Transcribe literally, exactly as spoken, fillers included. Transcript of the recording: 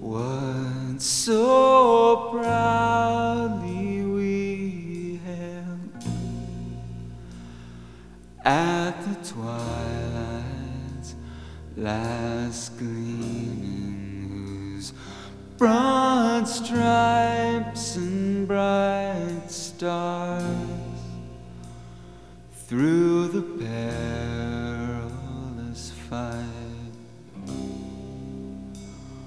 what so proudly we hailed at the twilight's last gleaming, whose broad stripes and bright stars through the perilous